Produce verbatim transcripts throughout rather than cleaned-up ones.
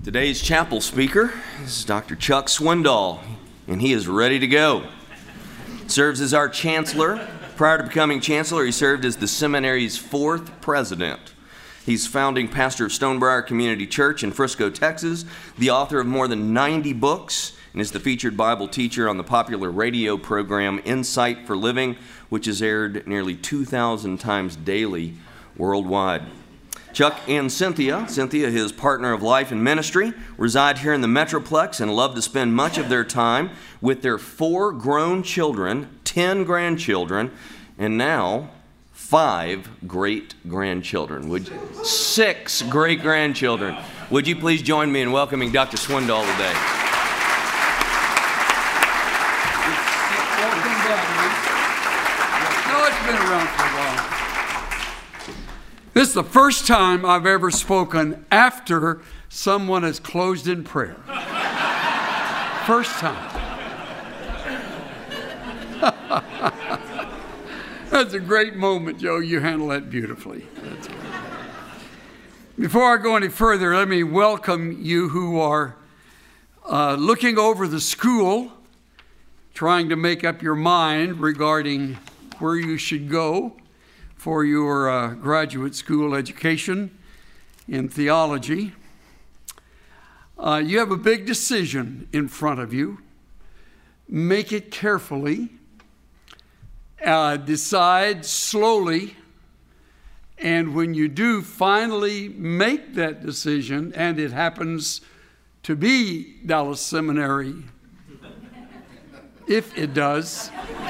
Today's chapel speaker is Doctor Chuck Swindoll, and he is ready to go. Serves as our chancellor. Prior to becoming chancellor, he served as the seminary's fourth president. He's founding pastor of Stonebriar Community Church in Frisco, Texas, the author of more than ninety books, and is the featured Bible teacher on the popular radio program Insight for Living, which is aired nearly two thousand times daily worldwide. Chuck and Cynthia, Cynthia, his partner of life and ministry, reside here in the Metroplex and love to spend much of their time with their four grown children, ten grandchildren, and now five great-grandchildren. Would six great-grandchildren. Would you please join me in welcoming Doctor Swindoll today? Welcome back. No, it's been around for a while. This is the first time I've ever spoken after someone has closed in prayer. First time. That's a great moment, Joe. You handle that beautifully. That's great. Before I go any further, let me welcome you who are uh, looking over the school, trying to make up your mind regarding where you should go for your uh, graduate school education in theology. Uh, you have a big decision in front of you. Make it carefully. Uh, decide slowly. And when you do finally make that decision, and it happens to be Dallas Seminary, if it does,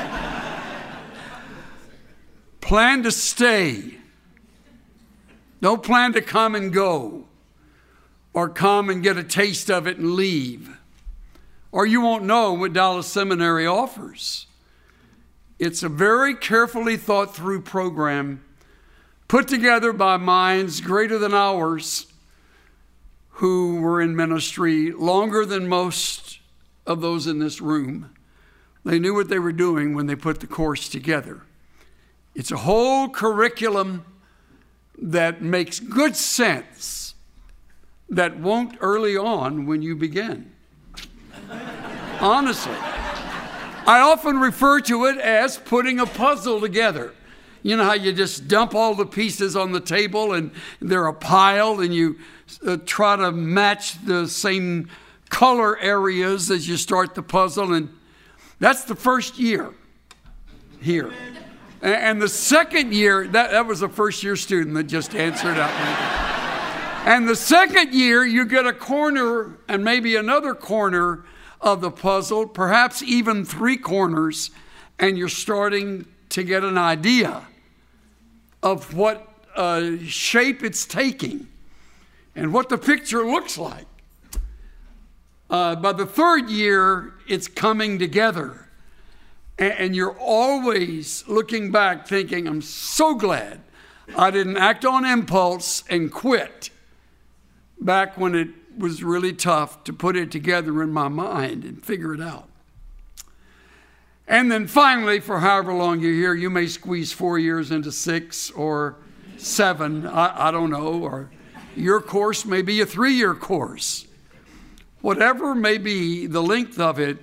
plan to stay. Don't plan to come and go, or come and get a taste of it and leave, or you won't know what Dallas Seminary offers. It's a very carefully thought through program put together by minds greater than ours who were in ministry longer than most of those in this room. They knew what they were doing when they put the course together. It's a whole curriculum that makes good sense that won't early on when you begin. Honestly. I often refer to it as putting a puzzle together. You know how you just dump all the pieces on the table and they're a pile and you uh, try to match the same color areas as you start the puzzle, and that's the first year here. And the second year, that, that was a first year student that just answered out. And the second year, you get a corner and maybe another corner of the puzzle, perhaps even three corners, and you're starting to get an idea of what uh, shape it's taking and what the picture looks like. Uh, by the third year, it's coming together. And you're always looking back thinking, I'm so glad I didn't act on impulse and quit back when it was really tough to put it together in my mind and figure it out. And then finally, for however long you're here, you may squeeze four years into six or seven, I, I don't know, or your course may be a three-year course. Whatever may be the length of it,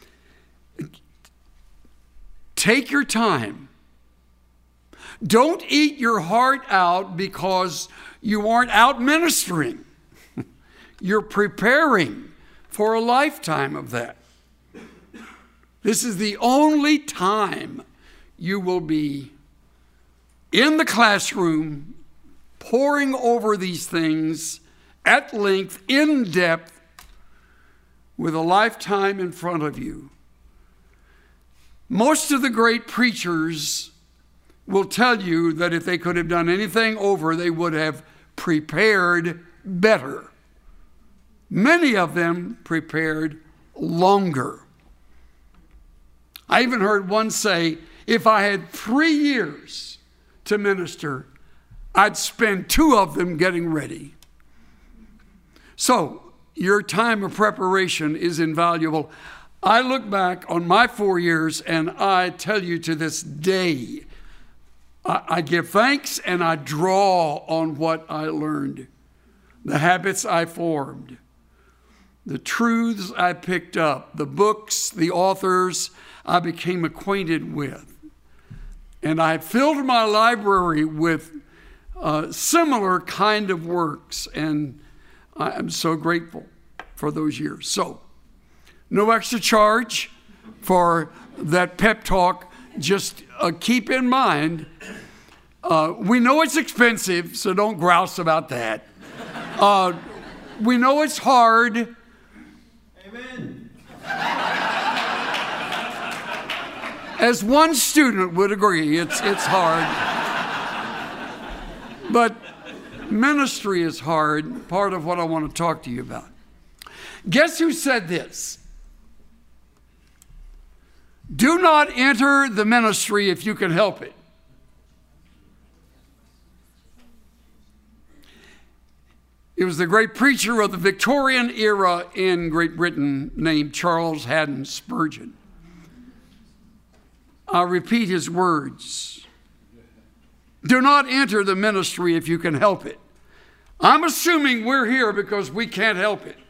take your time. Don't eat your heart out because you aren't out ministering. You're preparing for a lifetime of that. This is the only time you will be in the classroom poring over these things at length, in depth, with a lifetime in front of you. Most of the great preachers will tell you that if they could have done anything over, they would have prepared better. Many of them prepared longer. I even heard one say, if I had three years to minister, I'd spend two of them getting ready. So, your time of preparation is invaluable. I look back on my four years and I tell you to this day, I, I give thanks and I draw on what I learned, the habits I formed, the truths I picked up, the books, the authors I became acquainted with. And I filled my library with uh, similar kind of works, and I am so grateful for those years. So, no extra charge for that pep talk. Just uh, keep in mind, uh, we know it's expensive, so don't grouse about that. Uh, we know it's hard. Amen. As one student would agree, it's it's hard. But ministry is hard, part of what I want to talk to you about. Guess who said this? Do not enter the ministry if you can help it. It was the great preacher of the Victorian era in Great Britain named Charles Haddon Spurgeon. I'll repeat his words. Do not enter the ministry if you can help it. I'm assuming we're here because we can't help it.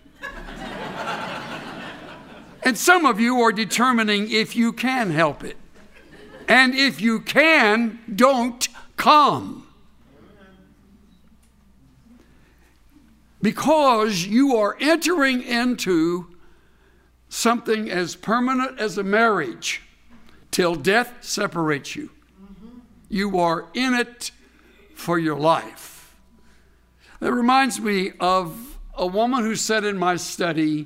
And some of you are determining if you can help it. And if you can, don't come. Because you are entering into something as permanent as a marriage till death separates you. You are in it for your life. That reminds me of a woman who said in my study,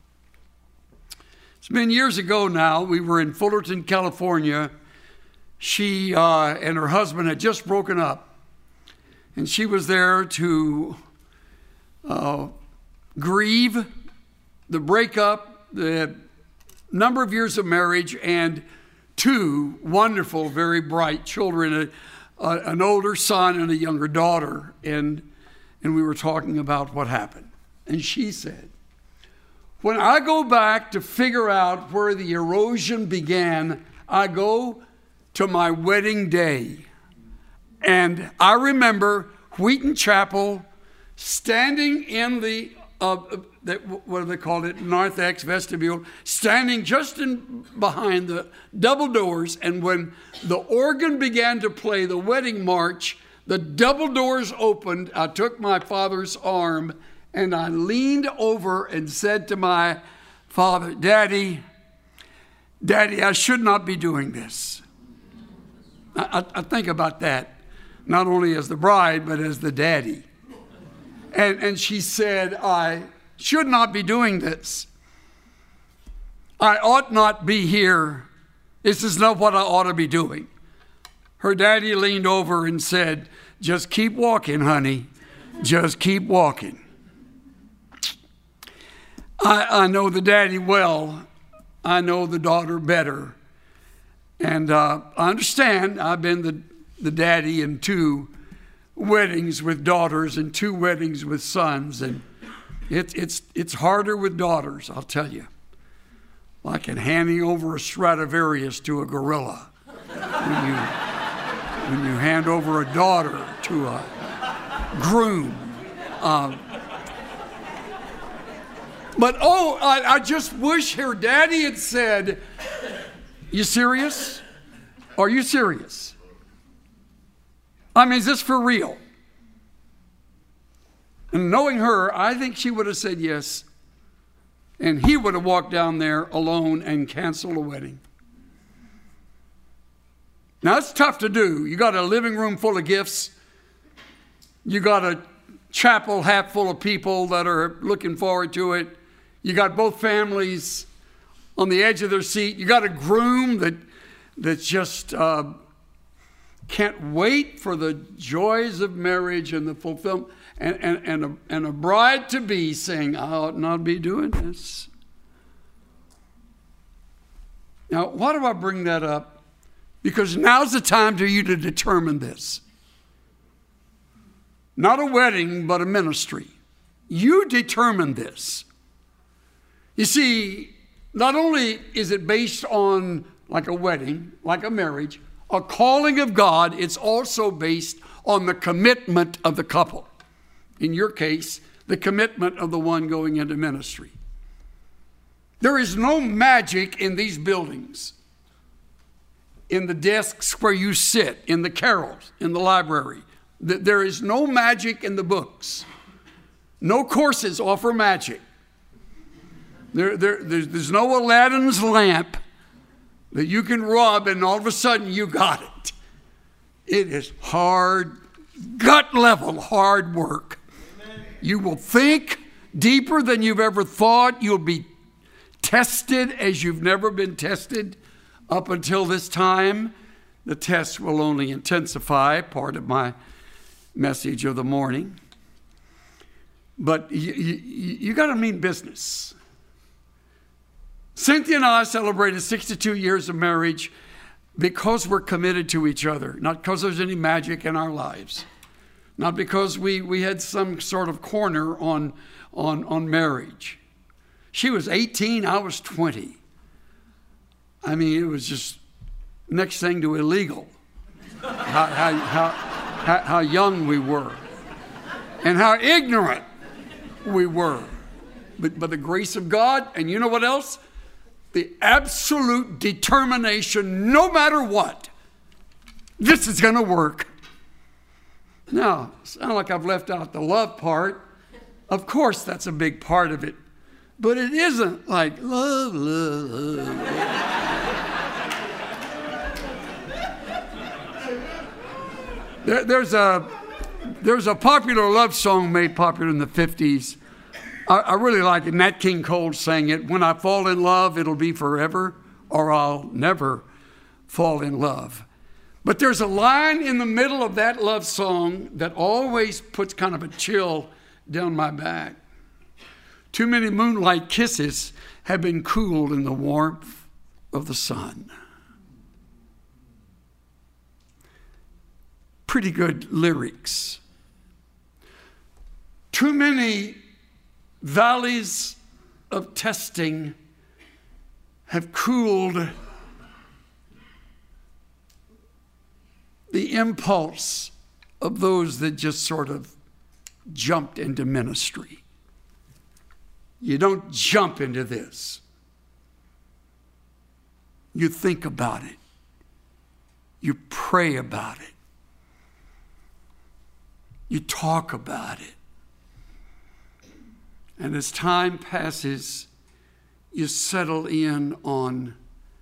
it's been years ago now, we were in Fullerton, California. She uh, and her husband had just broken up. And she was there to uh, grieve the breakup, the number of years of marriage, and two wonderful, very bright children, a, a, an older son and a younger daughter. And, and we were talking about what happened. And she said, when I go back to figure out where the erosion began, I go to my wedding day. And I remember Wheaton Chapel standing in the, uh, the what do they call it, narthex vestibule, standing just in behind the double doors. And when the organ began to play the wedding march, the double doors opened. I took my father's arm and I leaned over and said to my father, Daddy, Daddy, I should not be doing this. I, I, I think about that, not only as the bride, but as the daddy. And, and she said, I should not be doing this. I ought not be here. This is not what I ought to be doing. Her daddy leaned over and said, just keep walking, honey. Just keep walking. I, I know the daddy well. I know the daughter better. And uh, I understand I've been the, the daddy in two weddings with daughters and two weddings with sons. And it, it's, it's harder with daughters, I'll tell you. Like in handing over a Stradivarius to a gorilla. When you, when you hand over a daughter to a groom. Uh, But, oh, I, I just wish her daddy had said, you serious? Are you serious? I mean, is this for real? And knowing her, I think she would have said yes. And he would have walked down there alone and canceled a wedding. Now, it's tough to do. You got a living room full of gifts. You got a chapel half full of people that are looking forward to it. You got both families on the edge of their seat. You got a groom that that just uh, can't wait for the joys of marriage and the fulfillment, and, and, and, a, and a bride-to-be saying, I ought not be doing this. Now, why do I bring that up? Because now's the time for you to determine this. Not a wedding, but a ministry. You determine this. You see, not only is it based on like a wedding, like a marriage, a calling of God, it's also based on the commitment of the couple. In your case, the commitment of the one going into ministry. There is no magic in these buildings, in the desks where you sit, in the carols, in the library. There is no magic in the books. No courses offer magic. There, there, there's, there's no Aladdin's lamp that you can rub and all of a sudden you got it. It is hard, gut level hard work. You will think deeper than you've ever thought. You'll be tested as you've never been tested up until this time. The tests will only intensify, part of my message of the morning. But you, you, you got to mean business. Cynthia and I celebrated sixty-two years of marriage because we're committed to each other, not because there's any magic in our lives, not because we, we had some sort of corner on, on, on marriage. She was eighteen, I was twenty. I mean, it was just next thing to illegal, how, how, how, how, how young we were and how ignorant we were. But by the grace of God, and you know what else? The absolute determination, no matter what, this is going to work. Now, sound like I've left out the love part. Of course, that's a big part of it. But it isn't like love, love, love. there, there's a there's a popular love song made popular in the fifties. I, I really like it. Nat King Cole sang it. When I fall in love, it'll be forever, or I'll never fall in love. But there's a line in the middle of that love song that always puts kind of a chill down my back. Too many moonlight kisses have been cooled in the warmth of the sun. Pretty good lyrics. Too many valleys of testing have cooled the impulse of those that just sort of jumped into ministry. You don't jump into this. You think about it. You pray about it. You talk about it. And as time passes, you settle in on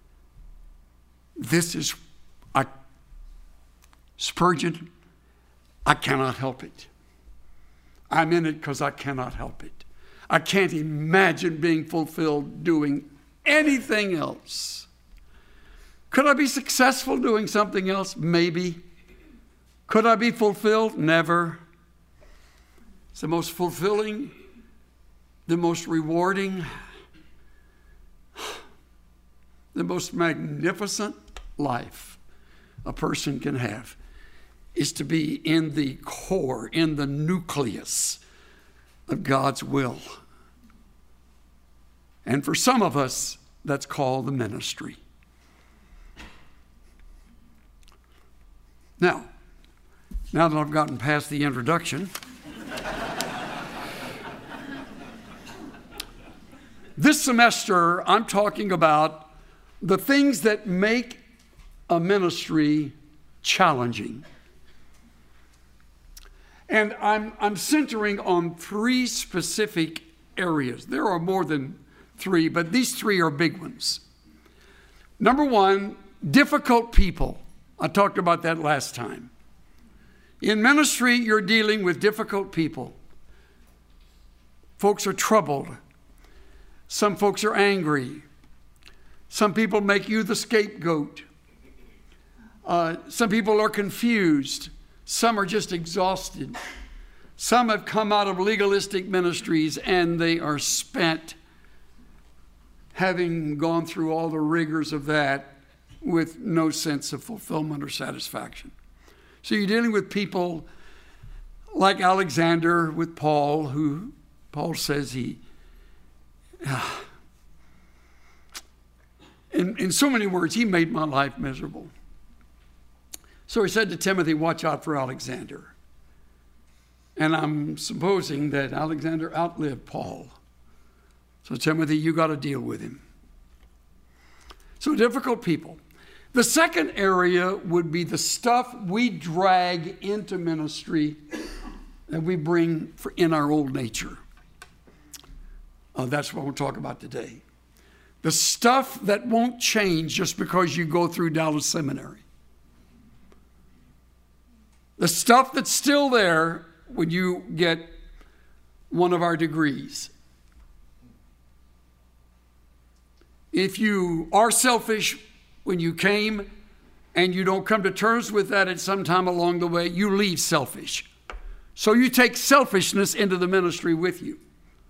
this is, I, Spurgeon, I cannot help it. I'm in it because I cannot help it. I can't imagine being fulfilled doing anything else. Could I be successful doing something else? Maybe. Could I be fulfilled? Never. It's the most fulfilling, the most rewarding, the most magnificent life a person can have is to be in the core, in the nucleus of God's will. And for some of us, that's called the ministry. Now, now that I've gotten past the introduction, this semester I'm talking about the things that make a ministry challenging. And I'm, I'm centering on three specific areas. There are more than three, but these three are big ones. Number one, difficult people. I talked about that last time. In ministry, you're dealing with difficult people. Folks are troubled. Some folks are angry. Some people make you the scapegoat. Uh, some people are confused. Some are just exhausted. Some have come out of legalistic ministries and they are spent, having gone through all the rigors of that with no sense of fulfillment or satisfaction. So you're dealing with people like Alexander with Paul, who Paul says he, uh, in, in so many words, he made my life miserable. So he said to Timothy, watch out for Alexander. And I'm supposing that Alexander outlived Paul. So Timothy, you got to deal with him. So difficult people. The second area would be the stuff we drag into ministry that we bring for in our old nature. Uh, that's what we'll talk about today. The stuff that won't change just because you go through Dallas Seminary. The stuff that's still there when you get one of our degrees. If you are selfish when you came and you don't come to terms with that at some time along the way, you leave selfish. So you take selfishness into the ministry with you.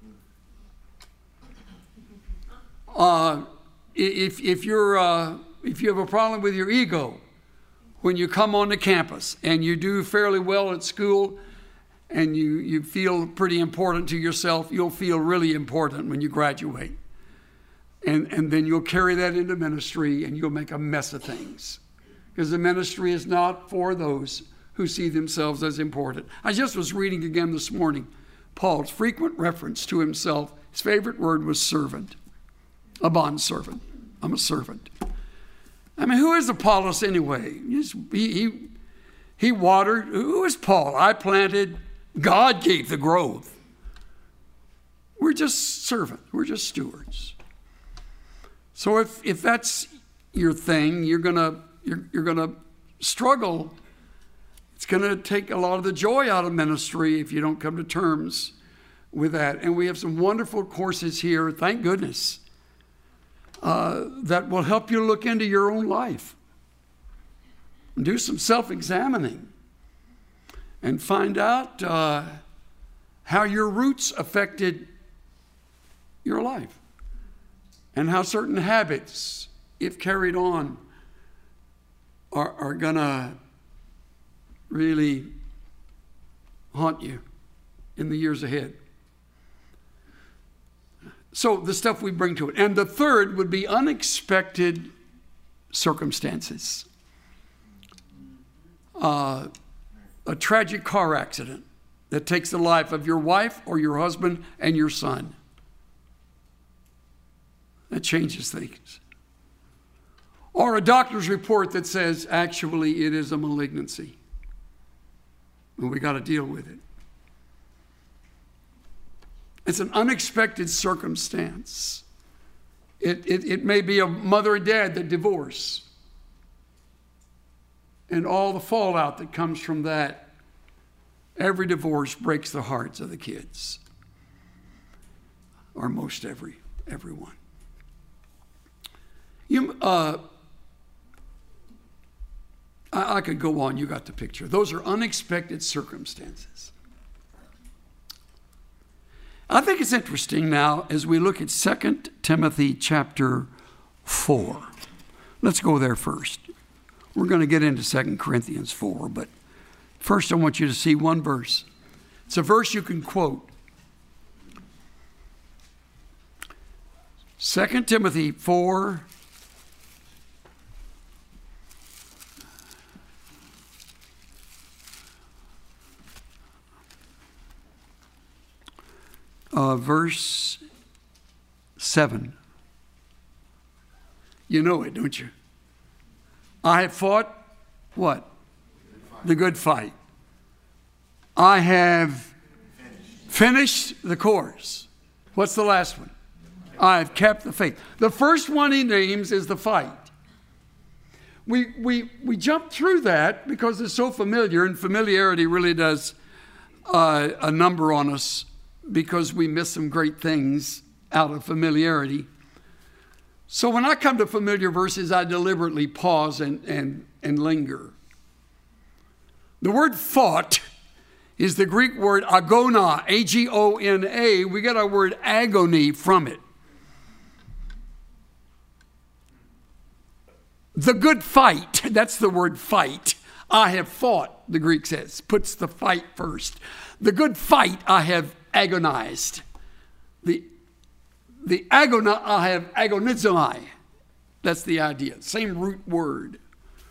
Uh, if, if, you're, uh, if you have a problem with your ego when you come onto campus and you do fairly well at school and you, you feel pretty important to yourself, you'll feel really important when you graduate. And, and then you'll carry that into ministry and you'll make a mess of things. Because the ministry is not for those who see themselves as important. I just was reading again this morning Paul's frequent reference to himself. His favorite word was servant, a bondservant. I'm a servant. I mean, who is Apollos anyway? He's, he, he, he watered. Who is Paul? I planted. God gave the growth. We're just servants. We're just stewards. So if, if that's your thing, you're gonna you're, you're gonna struggle. It's gonna take a lot of the joy out of ministry if you don't come to terms with that. And we have some wonderful courses here, thank goodness, uh, that will help you look into your own life and do some self-examining and find out uh, how your roots affected your life. And how certain habits, if carried on, are, are going to really haunt you in the years ahead. So the stuff we bring to it. And the third would be unexpected circumstances. Uh, a tragic car accident that takes the life of your wife or your husband and your son. That changes things. Or a doctor's report that says, actually, it is a malignancy. And we got to deal with it. It's an unexpected circumstance. It, it, it may be a mother or dad that divorce. And all the fallout that comes from that. Every divorce breaks the hearts of the kids. Or most every, everyone. You, uh, I, I could go on. You got the picture. Those are unexpected circumstances. I think it's interesting now as we look at Second Timothy chapter four. Let's go there first. We're going to get into Second Corinthians four, but first I want you to see one verse. It's a verse you can quote. Second Timothy four. Uh, verse seven. You know it, don't you? I have fought what? The good fight. I have finished the course. What's the last one? I have kept the faith. The first one he names is the fight. We, we, we jump through that because it's so familiar, and familiarity really does uh, a number on us, because we miss some great things out of familiarity. So when I come to familiar verses, I deliberately pause and, and, and linger. The word fought is the Greek word agona, A G O N A. We get our word agony from it. The good fight, that's the word fight. I have fought, the Greek says, puts the fight first. The good fight I have agonized. The, the agona I have agonizomai. That's the idea. Same root word.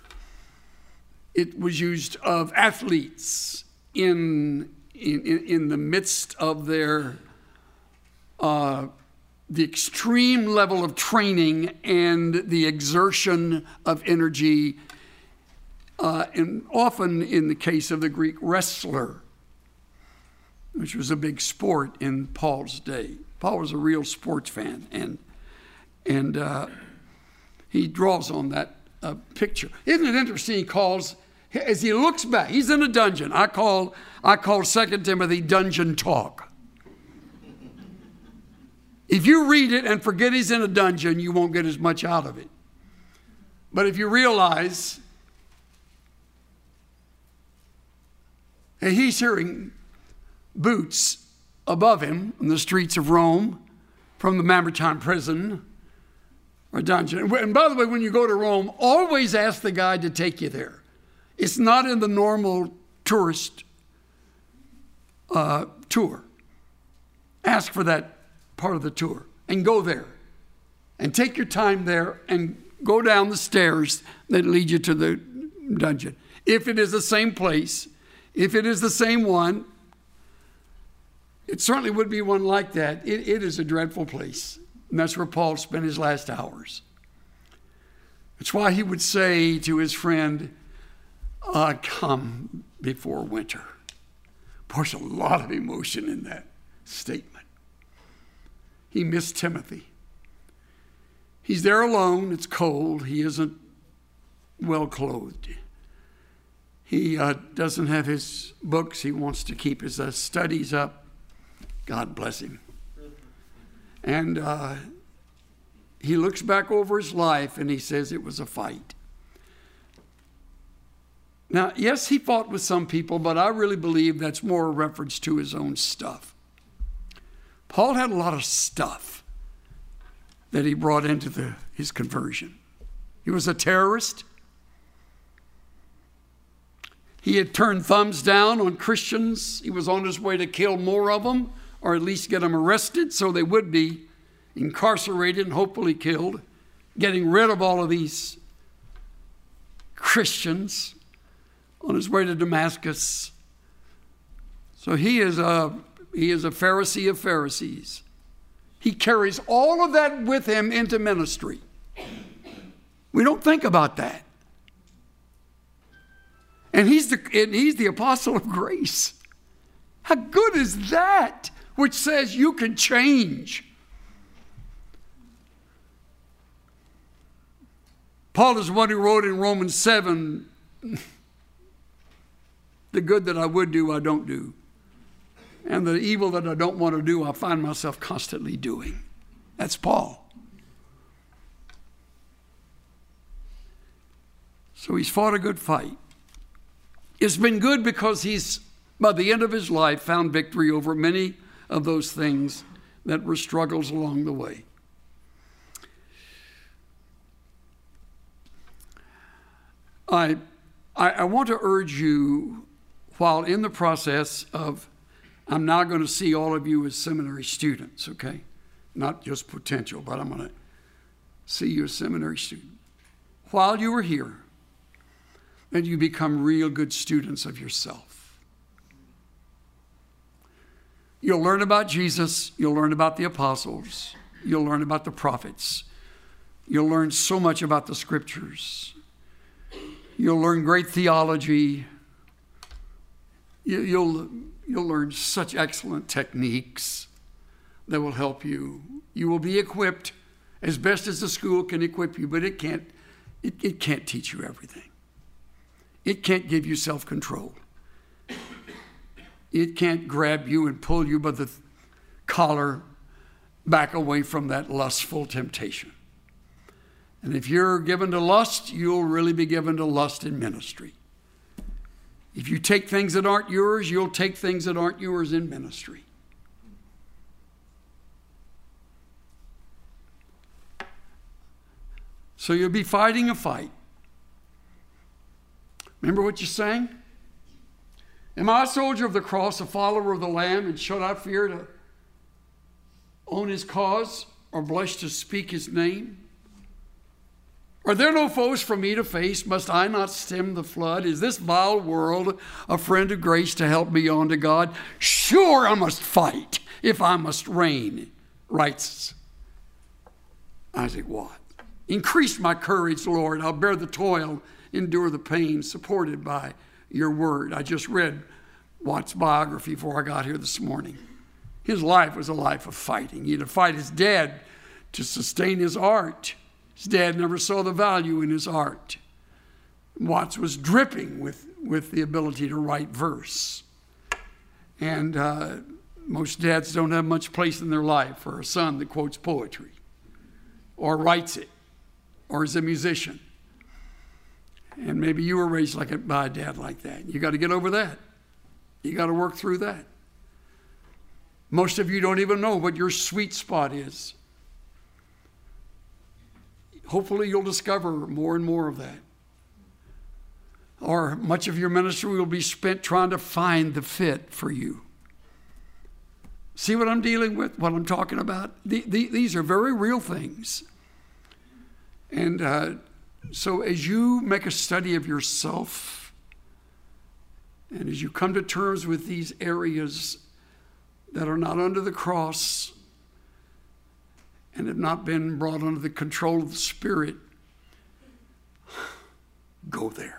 It was used of athletes in, in, in the midst of their uh, the extreme level of training and the exertion of energy, uh, and often in the case of the Greek wrestler, which was a big sport in Paul's day. Paul was a real sports fan, and and uh, he draws on that uh, picture. Isn't it interesting? He calls, as he looks back, he's in a dungeon. I call I call Second Timothy dungeon talk. If you read it and forget he's in a dungeon, you won't get as much out of it. But if you realize that he's hearing boots above him in the streets of Rome from the Mamertine prison or dungeon. And by the way, when you go to Rome, always ask the guide to take you there. It's not in the normal tourist uh, tour. Ask for that part of the tour and go there and take your time there and go down the stairs that lead you to the dungeon. If it is the same place, if it is the same one, it certainly would be one like that. It, it is a dreadful place. And that's where Paul spent his last hours. That's why he would say to his friend, uh, come before winter. There's a lot of emotion in that statement. He missed Timothy. He's there alone. It's cold. He isn't well clothed. He uh, doesn't have his books. He wants to keep his uh, studies up. God bless him. And uh, he looks back over his life and he says it was a fight. Now, yes, he fought with some people, but I really believe that's more a reference to his own stuff. Paul had a lot of stuff that he brought into the, his conversion. He was a terrorist. He had turned thumbs down on Christians. He was on his way to kill more of them, or at least get them arrested so they would be incarcerated and hopefully killed, getting rid of all of these Christians on his way to Damascus. So he is a He is a Pharisee of Pharisees. He carries all of that with him into ministry. We don't think about that. And he's the, and he's the apostle of grace. How good is that? Which says you can change. Paul is the one who wrote in Romans seven, the good that I would do, I don't do. And the evil that I don't want to do, I find myself constantly doing. That's Paul. So he's fought a good fight. It's been good because he's, by the end of his life, found victory over many of those things that were struggles along the way. I, I, I want to urge you, while in the process of, I'm now going to see all of you as seminary students, okay? Not just potential, but I'm going to see you as seminary student. While you are here, that you become real good students of yourself. You'll learn about Jesus. You'll learn about the apostles. You'll learn about the prophets. You'll learn so much about the scriptures. You'll learn great theology. You, you'll, you'll learn such excellent techniques that will help you. You will be equipped as best as the school can equip you, but it can't, it, it can't teach you everything. It can't give you self-control. It can't grab you and pull you by the collar back away from that lustful temptation. And if you're given to lust, you'll really be given to lust in ministry. If you take things that aren't yours, you'll take things that aren't yours in ministry. So you'll be fighting a fight. Remember what you sang? Am I a soldier of the cross, a follower of the Lamb, and shall I fear to own his cause or blush to speak his name? Are there no foes for me to face? Must I not stem the flood? Is this vile world a friend of grace to help me on to God? Sure, I must fight if I must reign, writes Isaac Watts. Increase my courage, Lord. I'll bear the toil, endure the pain, supported by your word. I just read Watts' biography before I got here this morning. His life was a life of fighting. He had to fight his dad to sustain his art. His dad never saw the value in his art. Watts was dripping with, with the ability to write verse. And uh, most dads don't have much place in their life for a son that quotes poetry or writes it or is a musician. And maybe you were raised like a, by a dad like that. You got to get over that. You got to work through that. Most of you don't even know what your sweet spot is. Hopefully you'll discover more and more of that. Or much of your ministry will be spent trying to find the fit for you. See what I'm dealing with, what I'm talking about? The, the, these are very real things. And uh, so as you make a study of yourself, and as you come to terms with these areas that are not under the cross and have not been brought under the control of the Spirit, go there.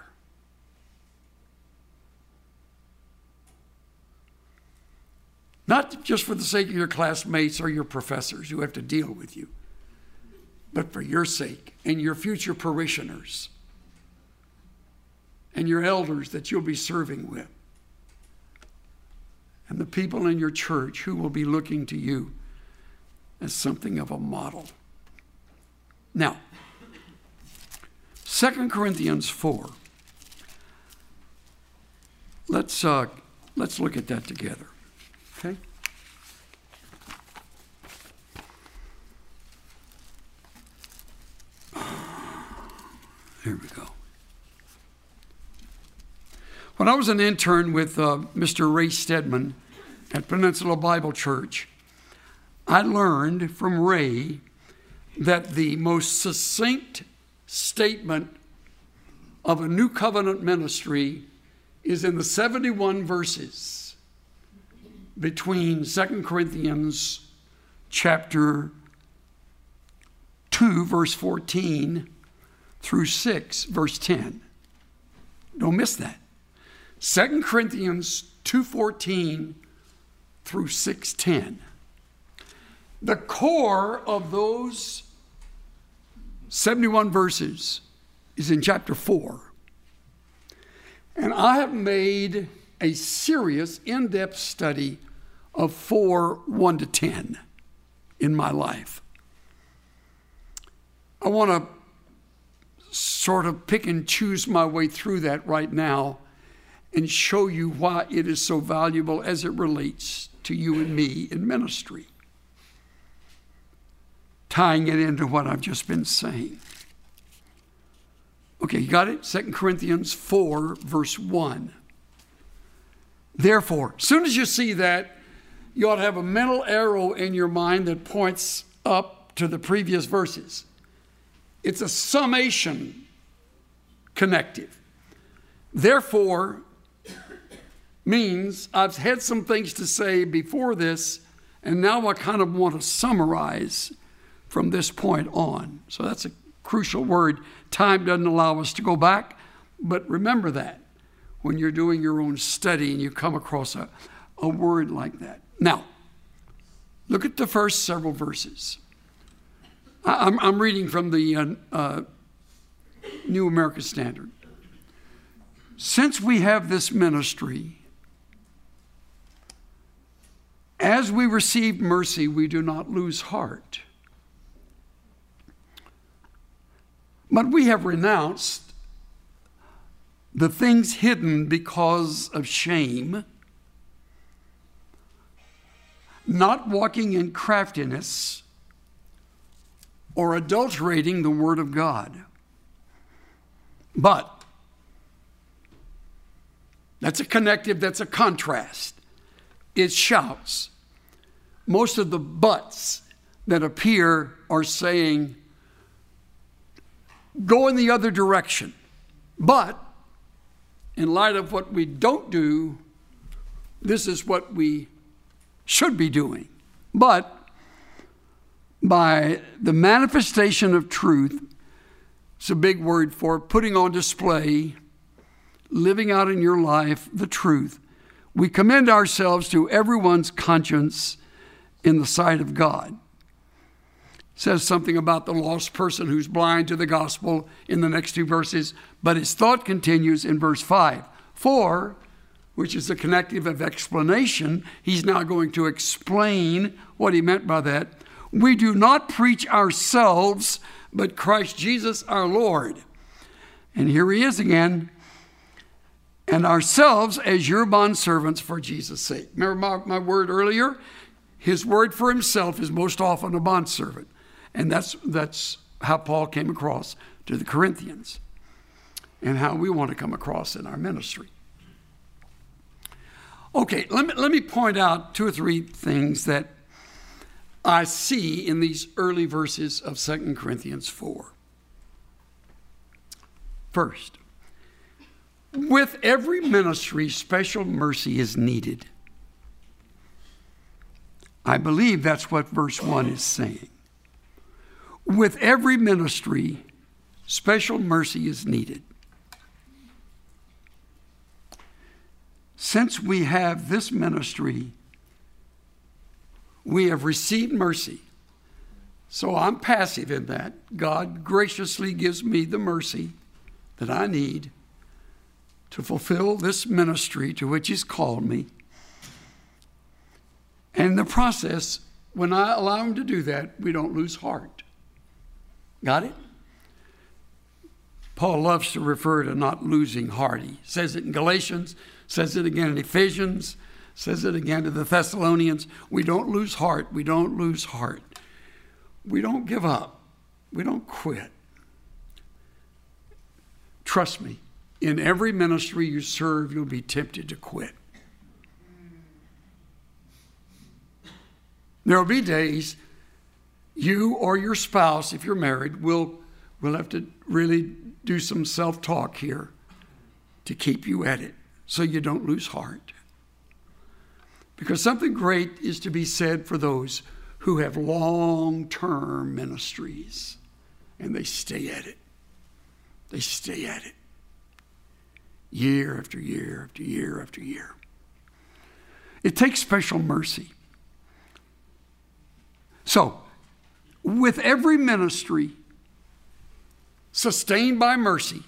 Not just for the sake of your classmates or your professors who have to deal with you, but for your sake and your future parishioners and your elders that you'll be serving with and the people in your church who will be looking to you as something of a model. Now, Second Corinthians four. Let's, uh, let's look at that together. Okay? Here we go. When I was an intern with uh, Mister Ray Stedman at Peninsula Bible Church, I learned from Ray that the most succinct statement of a new covenant ministry is in the seventy-one verses between Second Corinthians chapter two, verse fourteen, through six, verse ten. Don't miss that. Second Corinthians two fourteen through six ten. The core of those seventy-one verses is in chapter four. And I have made a serious, in-depth study of four, one to ten in my life. I want to sort of pick and choose my way through that right now and show you why it is so valuable as it relates to you and me in ministry, tying it into what I've just been saying. Okay, you got it? Second Corinthians four, verse one. Therefore, as soon as you see that, you ought to have a mental arrow in your mind that points up to the previous verses. It's a summation connective. Therefore means I've had some things to say before this, and now I kind of want to summarize from this point on. So that's a crucial word. Time doesn't allow us to go back, but remember that when you're doing your own study and you come across a, a word like that. Now, look at the first several verses. I, I'm, I'm reading from the uh, uh, New American Standard. Since we have this ministry, as we receive mercy, we do not lose heart. But we have renounced the things hidden because of shame, not walking in craftiness or adulterating the word of God. But that's a connective, that's a contrast. It shouts. Most of the buts that appear are saying, go in the other direction. But in light of what we don't do, this is what we should be doing. But by the manifestation of truth. It's a big word for putting on display, living out in your life the truth. We commend ourselves to everyone's conscience in the sight of God. It says something about the lost person who's blind to the gospel in the next two verses, but his thought continues in verse five. For, which is the connective of explanation, he's now going to explain what he meant by that. We do not preach ourselves, but Christ Jesus our Lord. And here he is again. And ourselves as your bondservants for Jesus' sake. Remember my, my word earlier? His word for himself is most often a bondservant. And that's, that's how Paul came across to the Corinthians and how we want to come across in our ministry. Okay, let me, let me point out two or three things that I see in these early verses of Second Corinthians four. First, with every ministry, special mercy is needed. I believe that's what verse one is saying. With every ministry, special mercy is needed. Since we have this ministry, we have received mercy. So I'm passive in that. God graciously gives me the mercy that I need to fulfill this ministry to which he's called me. And in the process, when I allow him to do that, we don't lose heart. Got it? Paul loves to refer to not losing heart. He says it in Galatians, says it again in Ephesians, says it again to the Thessalonians. We don't lose heart. We don't lose heart. We don't give up. We don't quit. Trust me. In every ministry you serve, you'll be tempted to quit. There will be days you or your spouse, if you're married, will will have to really do some self-talk here to keep you at it so you don't lose heart. Because something great is to be said for those who have long-term ministries and they stay at it. They stay at it. Year after year after year after year. It takes special mercy. So, with every ministry sustained by mercy,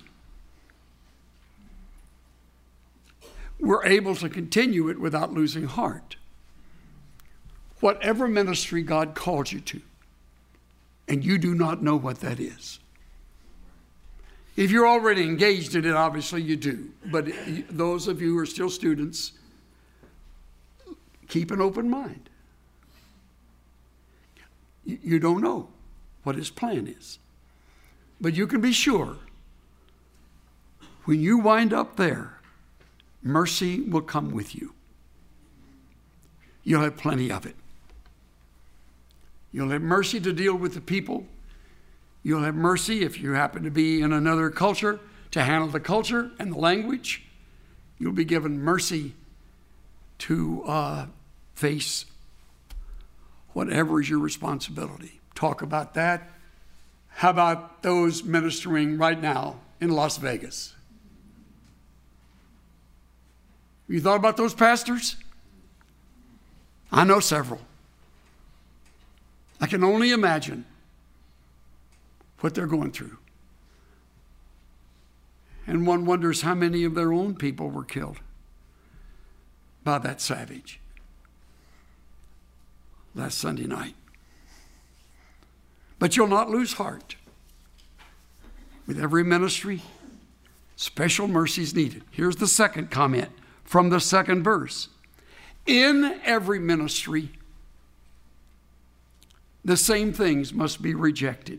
we're able to continue it without losing heart. Whatever ministry God calls you to, and you do not know what that is. If you're already engaged in it, obviously you do. But those of you who are still students, keep an open mind. You don't know what his plan is. But you can be sure, when you wind up there, mercy will come with you. You'll have plenty of it. You'll have mercy to deal with the people. You'll have mercy if you happen to be in another culture to handle the culture and the language. You'll be given mercy to uh, face whatever is your responsibility. Talk about that. How about those ministering right now in Las Vegas? You thought about those pastors? I know several. I can only imagine what they're going through. And one wonders how many of their own people were killed by that savage last Sunday night. But you'll not lose heart. With every ministry, special mercy is needed. Here's the second comment from the second verse. In every ministry, the same things must be rejected.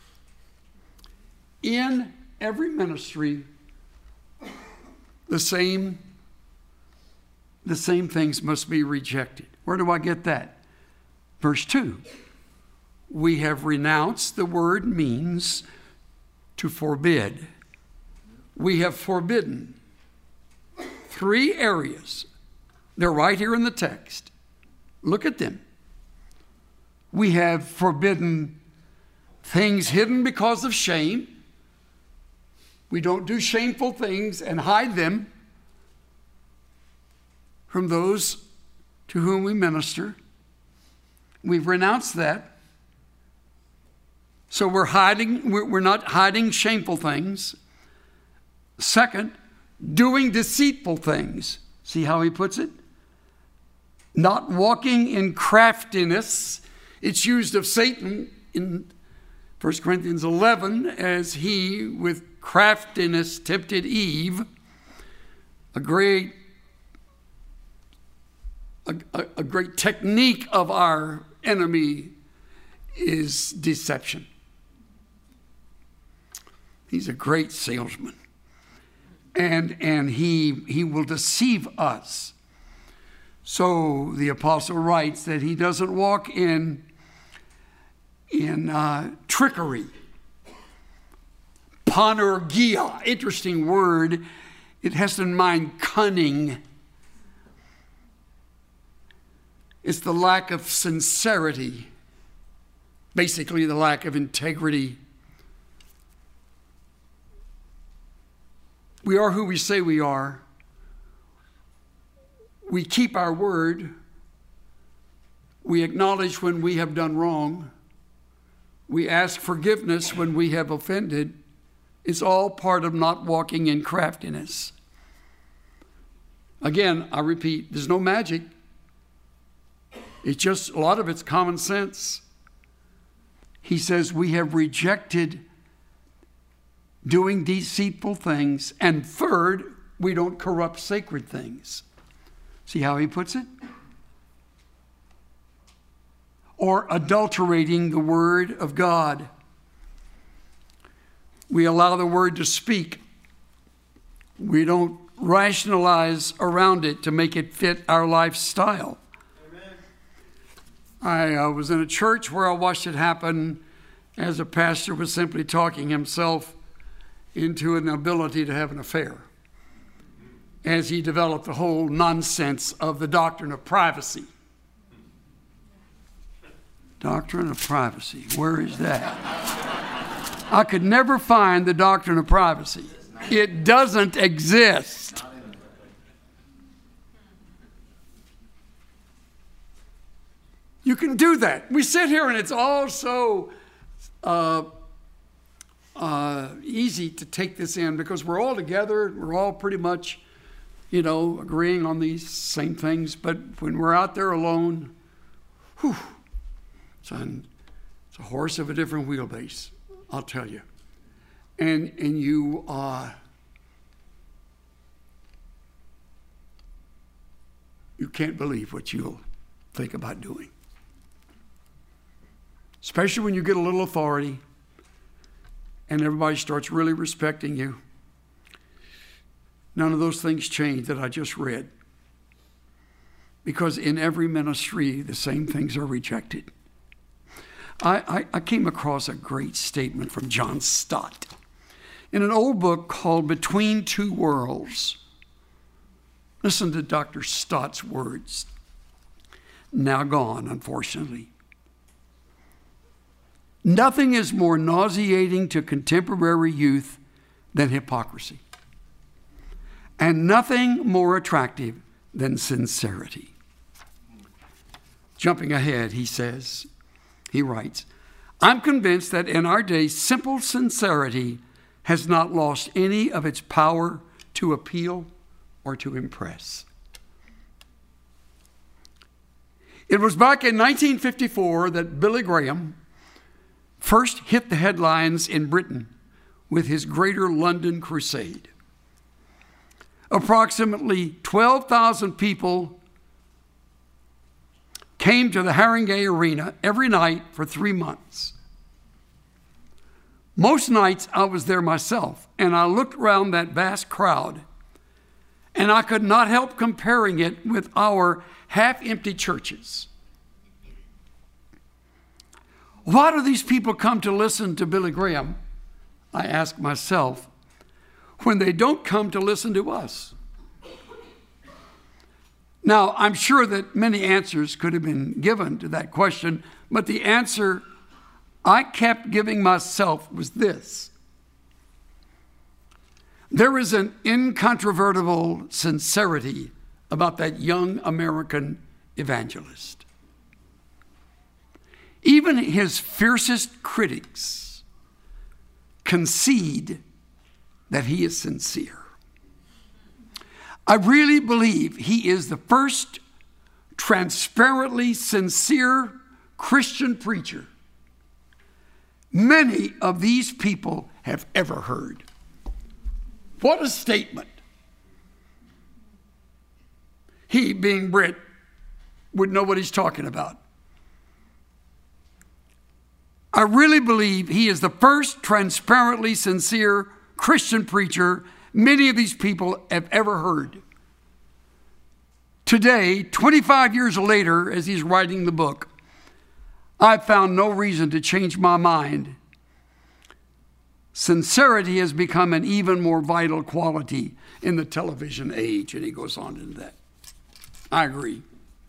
In every ministry, the same, the same things must be rejected. Where do I get that? Verse two. We have renounced, the word means to forbid. We have forbidden three areas. They're right here in the text. Look at them. We have forbidden things hidden because of shame. We don't do shameful things and hide them from those to whom we minister. We've renounced that. So we're hiding, we're not hiding shameful things. Second, doing deceitful things. See how he puts it? Not walking in craftiness. It's used of Satan in First Corinthians eleven as he, with craftiness, tempted Eve. A great, a, a, a great technique of our enemy is deception. He's a great salesman. And, and he, he will deceive us. So the apostle writes that he doesn't walk in, in uh, trickery. Panorgia, interesting word. It has in mind cunning. It's the lack of sincerity, basically the lack of integrity. We are who we say we are. We keep our word. We acknowledge when we have done wrong. We ask forgiveness when we have offended. It's all part of not walking in craftiness. Again, I repeat, there's no magic. It's just, a lot of it's common sense. He says we have rejected doing deceitful things. And third, we don't corrupt sacred things. See how he puts it? Or adulterating the word of God. We allow the word to speak. We don't rationalize around it to make it fit our lifestyle. Amen. I uh, was in a church where I watched it happen as a pastor was simply talking himself into an ability to have an affair as he developed the whole nonsense of the doctrine of privacy. Doctrine of privacy, where is that? I could never find the doctrine of privacy. It doesn't exist. You can do that. We sit here and it's all so uh, uh, easy to take this in because we're all together. We're all pretty much, you know, agreeing on these same things. But when we're out there alone, whew, it's, an, it's a horse of a different wheelbase, I'll tell you. And and you uh, you can't believe what you'll think about doing. Especially when you get a little authority and everybody starts really respecting you. None of those things change that I just read. Because in every ministry, the same things are rejected. I, I, I came across a great statement from John Stott in an old book called Between Two Worlds. Listen to Doctor Stott's words. Now gone, unfortunately. Nothing is more nauseating to contemporary youth than hypocrisy. And nothing more attractive than sincerity. Jumping ahead, he says, he writes, I'm convinced that in our day, simple sincerity has not lost any of its power to appeal or to impress. It was back in nineteen fifty-four that Billy Graham first hit the headlines in Britain with his Greater London Crusade. Approximately twelve thousand people came to the Haringey Arena every night for three months. Most nights I was there myself, and I looked around that vast crowd, and I could not help comparing it with our half-empty churches. Why do these people come to listen to Billy Graham, I ask myself, when they don't come to listen to us? Now, I'm sure that many answers could have been given to that question, But the answer I kept giving myself was this. There is an incontrovertible sincerity about that young American evangelist. Even his fiercest critics concede that he is sincere. I really believe he is the first transparently sincere Christian preacher many of these people have ever heard. What a statement. He, being Brit, would know what he's talking about. I really believe he is the first transparently sincere Christian preacher many of these people have ever heard. Today, twenty-five years later, as he's writing the book, I've found no reason to change my mind. Sincerity has become an even more vital quality in the television age, and he goes on into that. I agree.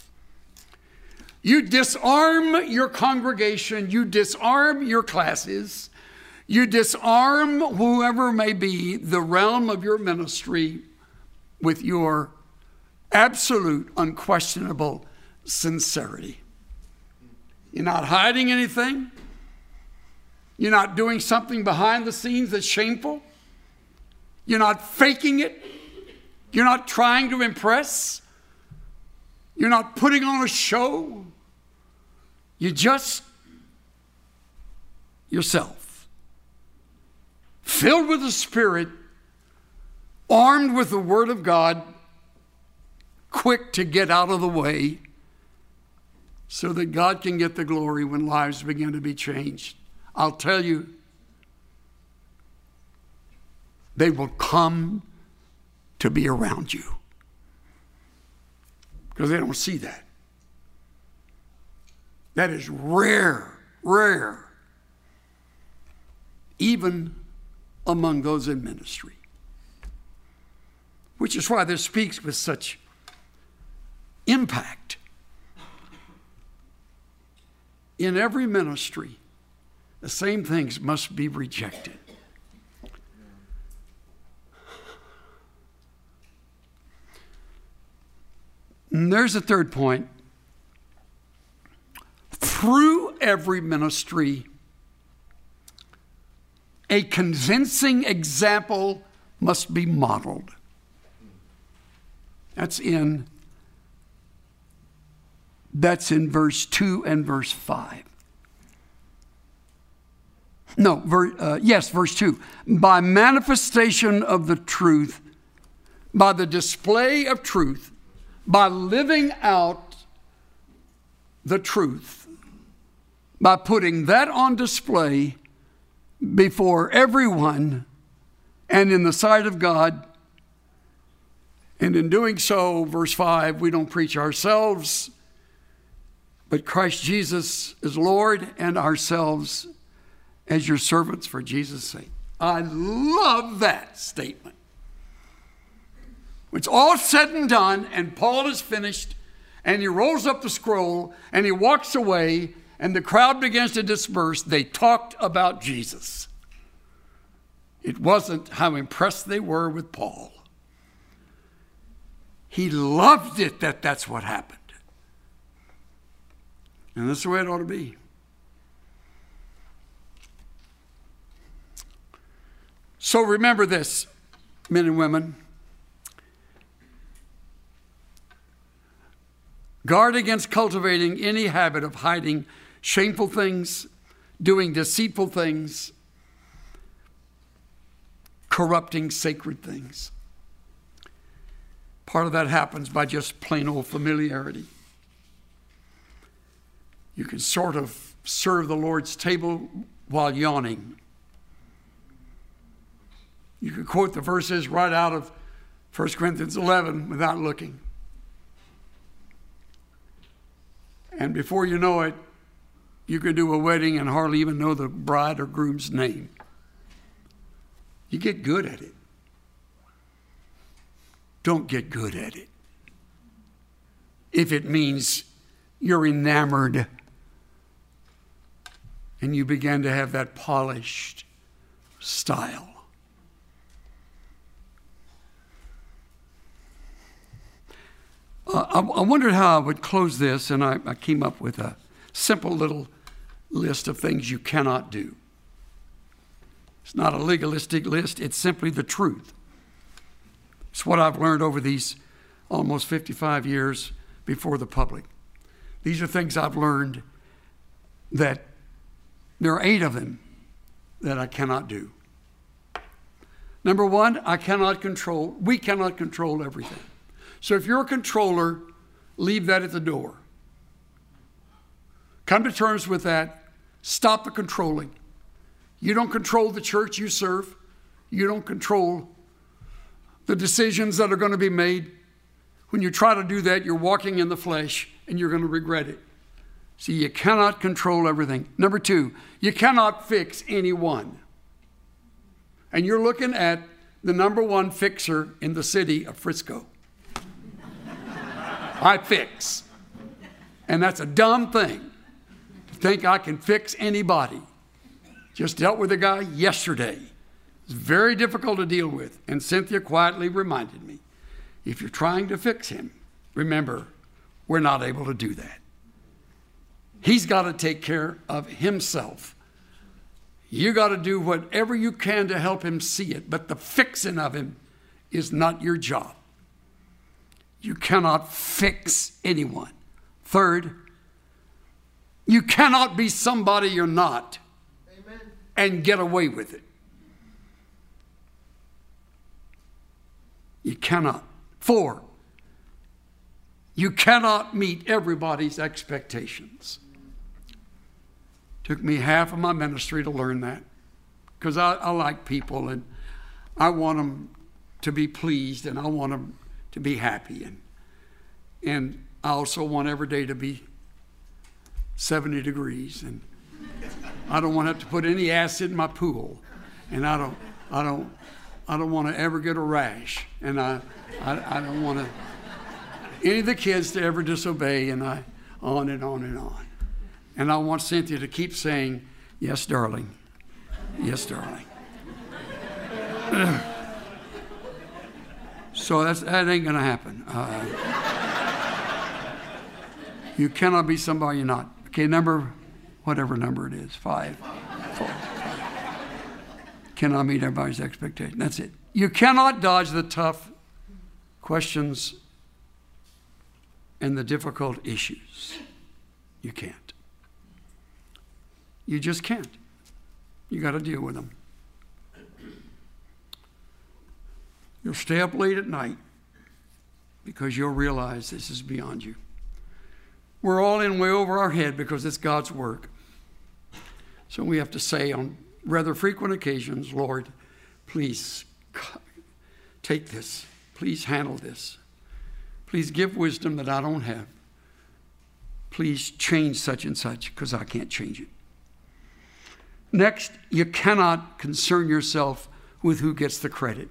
You disarm your congregation, you disarm your classes, you disarm whoever may be the realm of your ministry with your absolute, unquestionable sincerity. You're not hiding anything. You're not doing something behind the scenes that's shameful. You're not faking it. You're not trying to impress. You're not putting on a show. You're just yourself. Filled with the Spirit, armed with the Word of God, quick to get out of the way so that God can get the glory when lives begin to be changed. I'll tell you, they will come to be around you because they don't see that. That is rare, rare, even among those in ministry. Which is why this speaks with such impact. In every ministry, the same things must be rejected. And there's a third point. Through every ministry, a convincing example must be modeled. That's in That's in verse two and verse five. No, ver, uh, yes, verse two. By manifestation of the truth, by the display of truth, by living out the truth, by putting that on display before everyone and in the sight of God. And in doing so, verse five, we don't preach ourselves, but Christ Jesus is Lord and ourselves as your servants for Jesus' sake. I love that statement. It's all said and done, and Paul is finished, and he rolls up the scroll, and he walks away, and the crowd begins to disperse. They talked about Jesus. It wasn't how impressed they were with Paul. He loved it that that's what happened. And that's the way it ought to be. So remember this, men and women. Guard against cultivating any habit of hiding shameful things, doing deceitful things, corrupting sacred things. Part of that happens by just plain old familiarity. You can sort of serve the Lord's table while yawning. You can quote the verses right out of First Corinthians eleven without looking. And before you know it, you could do a wedding and hardly even know the bride or groom's name. You get good at it. Don't get good at it. If it means you're enamored and you began to have that polished style. Uh, I, I wondered how I would close this, and I, I came up with a simple little list of things you cannot do. It's not a legalistic list. It's simply the truth. It's what I've learned over these almost fifty-five years before the public. These are things I've learned that there are eight of them that I cannot do. Number one, I cannot control, we cannot control everything. So if you're a controller, leave that at the door. Come to terms with that. Stop the controlling. You don't control the church you serve. You don't control the decisions that are going to be made. When you try to do that, you're walking in the flesh and you're going to regret it. See, you cannot control everything. Number two, you cannot fix anyone. And you're looking at the number one fixer in the city of Frisco. I fix. And that's a dumb thing to think I can fix anybody. Just dealt with a guy yesterday. It's very difficult to deal with. And Cynthia quietly reminded me, if you're trying to fix him, remember, we're not able to do that. He's got to take care of himself. You got to do whatever you can to help him see it, but the fixing of him is not your job. You cannot fix anyone. Third, you cannot be somebody you're not. Amen. And get away with it. You cannot. Four, you cannot meet everybody's expectations. Took me half of my ministry to learn that, because I, I like people and I want them to be pleased and I want them to be happy. And, and I also want every day to be seventy degrees. And I don't want to have to put any acid in my pool. And I don't, I don't, I don't want to ever get a rash. And I, I, I don't want to, any of the kids to ever disobey, and I, on and on and on. And I want Cynthia to keep saying, yes, darling. Yes, darling. So that's, that ain't going to happen. Uh, you cannot be somebody you're not. Okay, number, whatever number it is, five. Four, five. Cannot meet everybody's expectation. That's it. You cannot dodge the tough questions and the difficult issues. You can't. You just can't. You got to deal with them. You'll stay up late at night because you'll realize this is beyond you. We're all in way over our head because it's God's work. So we have to say on rather frequent occasions, Lord, please take this. Please handle this. Please give wisdom that I don't have. Please change such and such because I can't change it. Next, you cannot concern yourself with who gets the credit.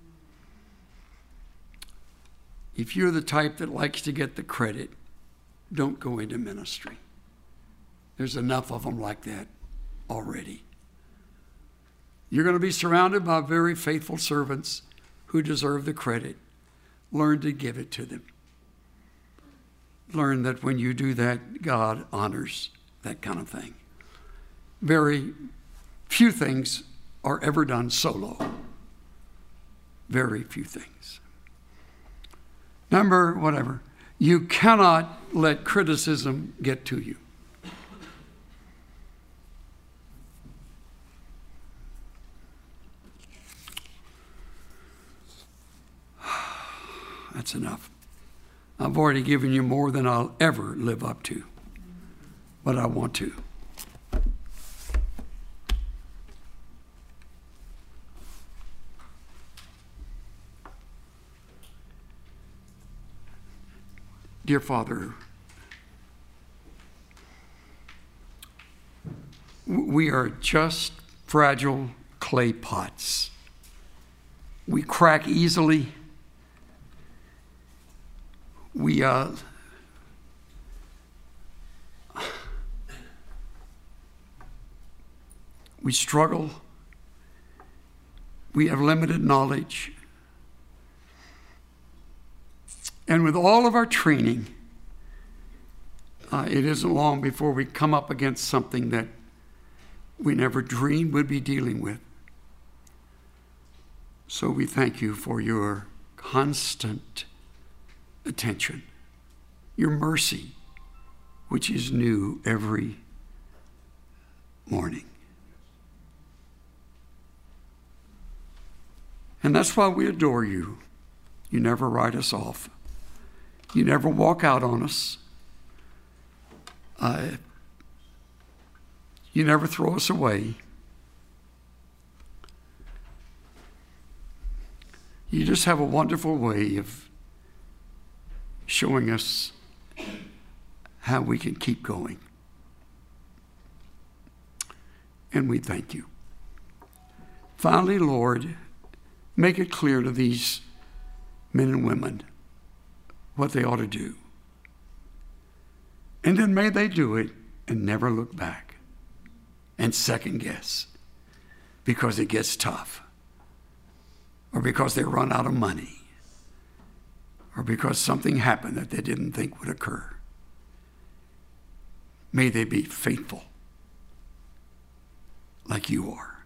If you're the type that likes to get the credit, don't go into ministry. There's enough of them like that already. You're going to be surrounded by very faithful servants who deserve the credit. Learn to give it to them. Learn that when you do that, God honors that kind of thing. Very few things are ever done solo. Very few things. Number, whatever, you cannot let criticism get to you. That's enough. I've already given you more than I'll ever live up to, but I want to. Dear Father, we are just fragile clay pots. We crack easily. We uh, We struggle. We have limited knowledge. And with all of our training, uh, it isn't long before we come up against something that we never dreamed we'd be dealing with. So we thank you for your constant attention, your mercy, which is new every morning. And that's why we adore you. You never write us off. You never walk out on us. Uh, you never throw us away. You just have a wonderful way of showing us how we can keep going. And we thank you. Finally, Lord, make it clear to these men and women what they ought to do. And then may they do it and never look back and second guess because it gets tough, or because they run out of money, or because something happened that they didn't think would occur. May they be faithful like you are.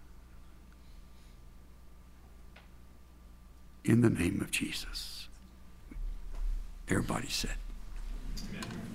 In the name of Jesus. Everybody said. Amen.